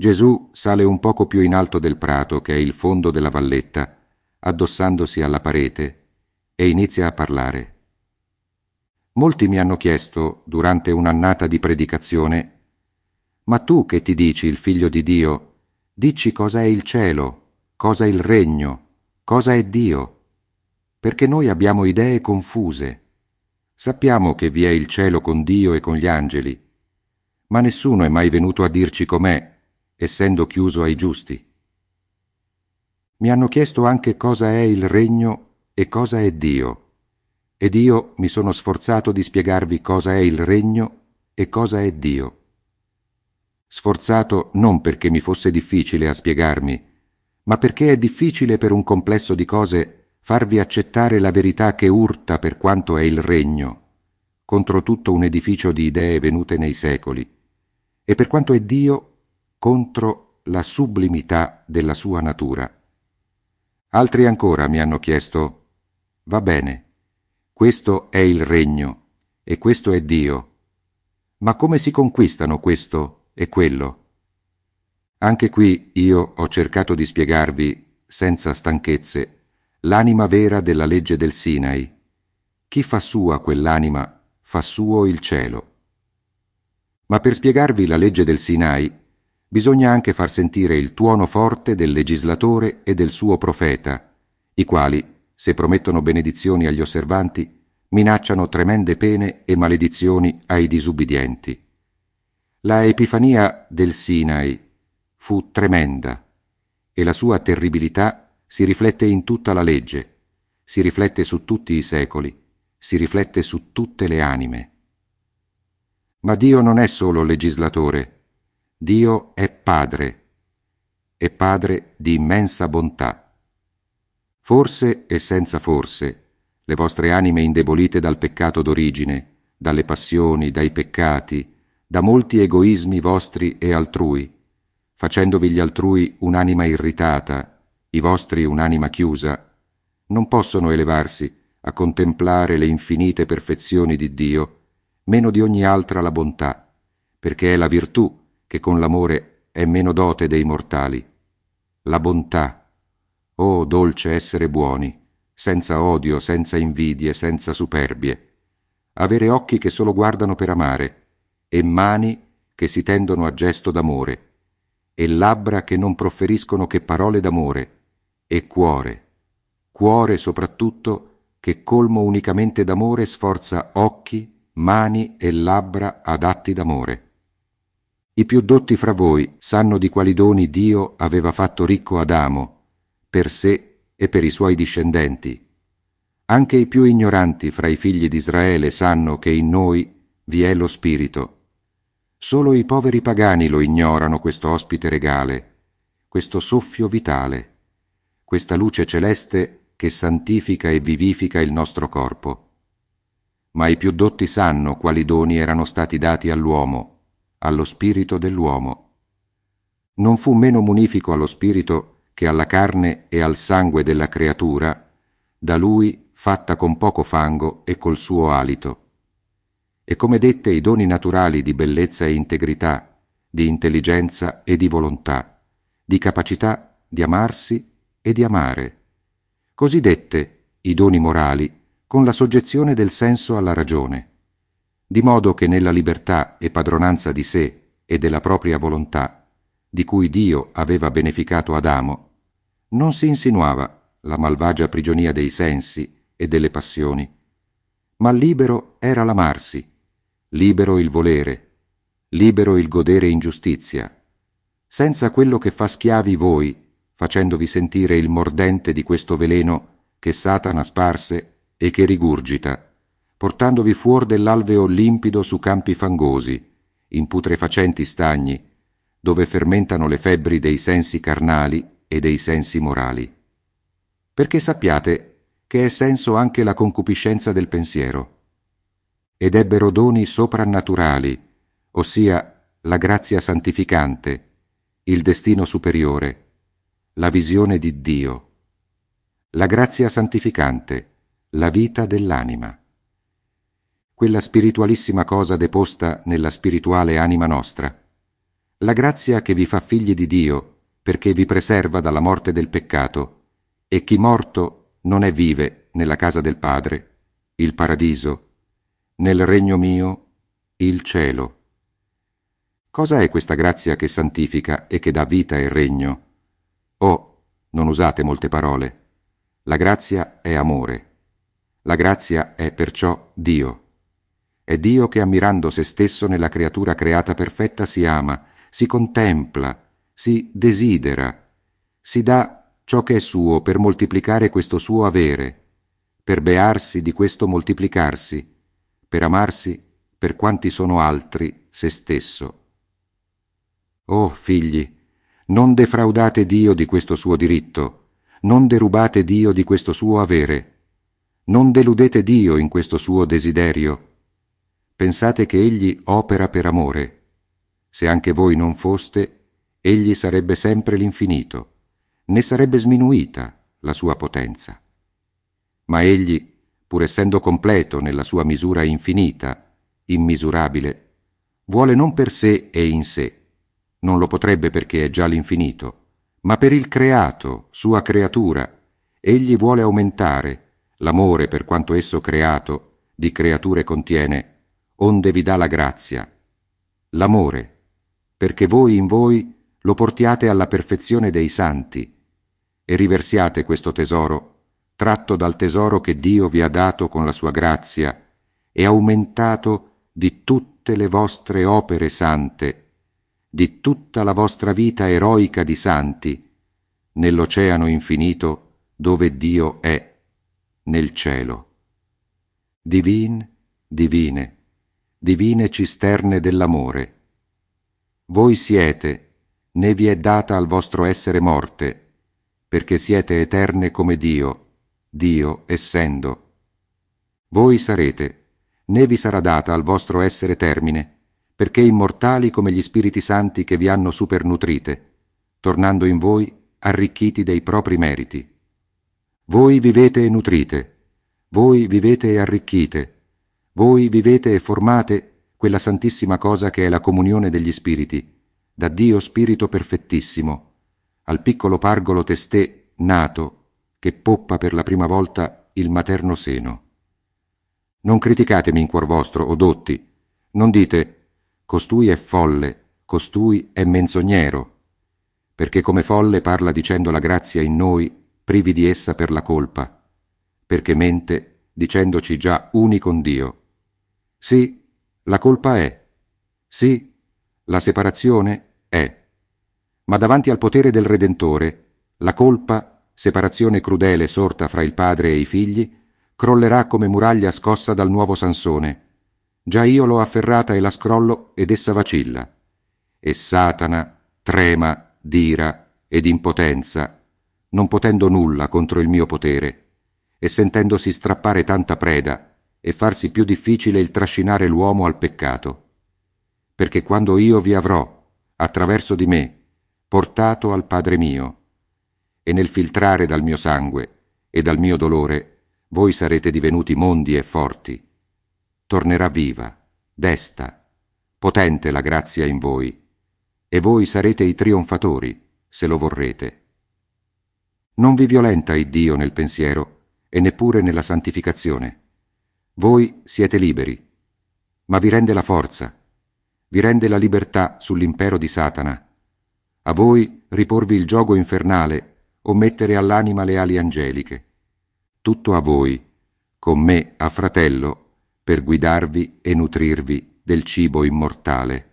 Gesù sale un poco più in alto del prato, che è il fondo della valletta, addossandosi alla parete, e inizia a parlare. Molti mi hanno chiesto, durante un'annata di predicazione: «Ma tu che ti dici il Figlio di Dio, dici cosa è il cielo, cosa è il regno, cosa è Dio?» Perché noi abbiamo idee confuse. Sappiamo che vi è il cielo con Dio e con gli angeli, ma nessuno è mai venuto a dirci com'è, essendo chiuso ai giusti. Mi hanno chiesto anche cosa è il regno e cosa è Dio, ed io mi sono sforzato di spiegarvi cosa è il regno e cosa è Dio. Sforzato non perché mi fosse difficile a spiegarmi, ma perché è difficile per un complesso di cose farvi accettare la verità che urta per quanto è il regno, contro tutto un edificio di idee venute nei secoli, e per quanto è Dio, contro la sublimità della sua natura. Altri ancora mi hanno chiesto: «Va bene, questo è il regno e questo è Dio, ma come si conquistano questo e quello?» Anche qui io ho cercato di spiegarvi, senza stanchezze, l'anima vera della legge del Sinai. Chi fa sua quell'anima fa suo il cielo. Ma per spiegarvi la legge del Sinai bisogna anche far sentire il tuono forte del legislatore e del suo profeta, i quali, se promettono benedizioni agli osservanti, minacciano tremende pene e maledizioni ai disubbidienti. La epifania del Sinai fu tremenda, e la sua terribilità si riflette in tutta la legge, si riflette su tutti i secoli, si riflette su tutte le anime. Ma Dio non è solo legislatore, Dio è Padre di immensa bontà. Forse e senza forse, le vostre anime indebolite dal peccato d'origine, dalle passioni, dai peccati, da molti egoismi vostri e altrui, facendovi gli altrui un'anima irritata, i vostri un'anima chiusa, non possono elevarsi a contemplare le infinite perfezioni di Dio, meno di ogni altra la bontà, perché è la virtù che con l'amore è meno dote dei mortali. La bontà, oh dolce essere buoni, senza odio, senza invidie, senza superbie, avere occhi che solo guardano per amare, e mani che si tendono a gesto d'amore, e labbra che non profferiscono che parole d'amore, e cuore soprattutto che colmo unicamente d'amore sforza occhi, mani e labbra adatti d'amore. I più dotti fra voi sanno di quali doni Dio aveva fatto ricco Adamo, per sé e per i suoi discendenti. Anche i più ignoranti fra i figli di Israele sanno che in noi vi è lo Spirito. Solo i poveri pagani lo ignorano, questo ospite regale, questo soffio vitale, questa luce celeste che santifica e vivifica il nostro corpo. Ma i più dotti sanno quali doni erano stati dati all'uomo, allo spirito dell'uomo. Non fu meno munifico allo spirito che alla carne e al sangue della creatura, da lui fatta con poco fango e col suo alito. E come dette i doni naturali di bellezza e integrità, di intelligenza e di volontà, di capacità di amarsi e di amare. Così dette i doni morali con la soggezione del senso alla ragione, di modo che nella libertà e padronanza di sé e della propria volontà, di cui Dio aveva beneficato Adamo, non si insinuava la malvagia prigionia dei sensi e delle passioni, ma libero era l'amarsi, libero il volere, libero il godere in giustizia, senza quello che fa schiavi voi, facendovi sentire il mordente di questo veleno che Satana sparse e che rigurgita, portandovi fuor dell'alveo limpido su campi fangosi, in putrefacenti stagni, dove fermentano le febbri dei sensi carnali e dei sensi morali. Perché sappiate che è senso anche la concupiscenza del pensiero. Ed ebbero doni soprannaturali, ossia la grazia santificante, il destino superiore, la visione di Dio. La grazia santificante, la vita dell'anima. Quella spiritualissima cosa deposta nella spirituale anima nostra. la grazia che vi fa figli di Dio, perché vi preserva dalla morte del peccato, e chi morto non è vive nella casa del Padre, il paradiso, nel regno mio, il cielo. Cosa è questa grazia che santifica e che dà vita e regno? Oh, non usate molte parole. La grazia è amore. La grazia è perciò Dio. È Dio che ammirando se stesso nella creatura creata perfetta si ama, si contempla, si desidera, si dà ciò che è suo per moltiplicare questo suo avere, per bearsi di questo moltiplicarsi, per amarsi per quanti sono altri se stesso. Oh figli, non defraudate Dio di questo suo diritto, non derubate Dio di questo suo avere, non deludete Dio in questo suo desiderio. Pensate che Egli opera per amore. Se anche voi non foste, Egli sarebbe sempre l'infinito, né sarebbe sminuita la sua potenza. Ma Egli, pur essendo completo nella sua misura infinita, immisurabile, vuole non per sé e in sé, non lo potrebbe perché è già l'infinito, ma per il creato, sua creatura. Egli vuole aumentare l'amore per quanto esso creato, di creature contiene, onde vi dà la grazia, l'amore, perché voi in voi lo portiate alla perfezione dei santi, e riversiate questo tesoro, tratto dal tesoro che Dio vi ha dato con la sua grazia, e aumentato di tutte le vostre opere sante, di tutta la vostra vita eroica di santi, nell'oceano infinito dove Dio è, nel cielo. Divine cisterne dell'amore. Voi siete, né vi è data al vostro essere morte, perché siete eterne come Dio, Dio essendo. Voi sarete, né vi sarà data al vostro essere termine, perché immortali come gli Spiriti Santi che vi hanno supernutrite, tornando in voi arricchiti dei propri meriti. Voi vivete e nutrite, voi vivete e arricchite, voi vivete e formate quella santissima cosa che è la comunione degli spiriti, da Dio Spirito perfettissimo, al piccolo pargolo testè nato che poppa per la prima volta il materno seno. Non criticatemi in cuor vostro, o dotti, non dite «costui è folle, costui è menzognero», perché come folle parla dicendo la grazia in noi, privi di essa per la colpa, perché mente dicendoci già uni con Dio. Sì, la colpa è. Sì, la separazione è. Ma davanti al potere del Redentore, la colpa, separazione crudele sorta fra il padre e i figli, crollerà come muraglia scossa dal nuovo Sansone. Già io l'ho afferrata e la scrollo ed essa vacilla. E Satana trema d'ira ed impotenza, non potendo nulla contro il mio potere, e sentendosi strappare tanta preda, e farsi più difficile il trascinare l'uomo al peccato. Perché quando io vi avrò, attraverso di me, portato al Padre mio, e nel filtrare dal mio sangue e dal mio dolore, voi sarete divenuti mondi e forti, tornerà viva, desta, potente la grazia in voi, e voi sarete i trionfatori, se lo vorrete. Non vi violenta Iddio nel pensiero, e neppure nella santificazione. Voi siete liberi, ma vi rende la forza, vi rende la libertà sull'impero di Satana. A voi riporvi il giogo infernale o mettere all'anima le ali angeliche. Tutto a voi, con me a fratello, per guidarvi e nutrirvi del cibo immortale.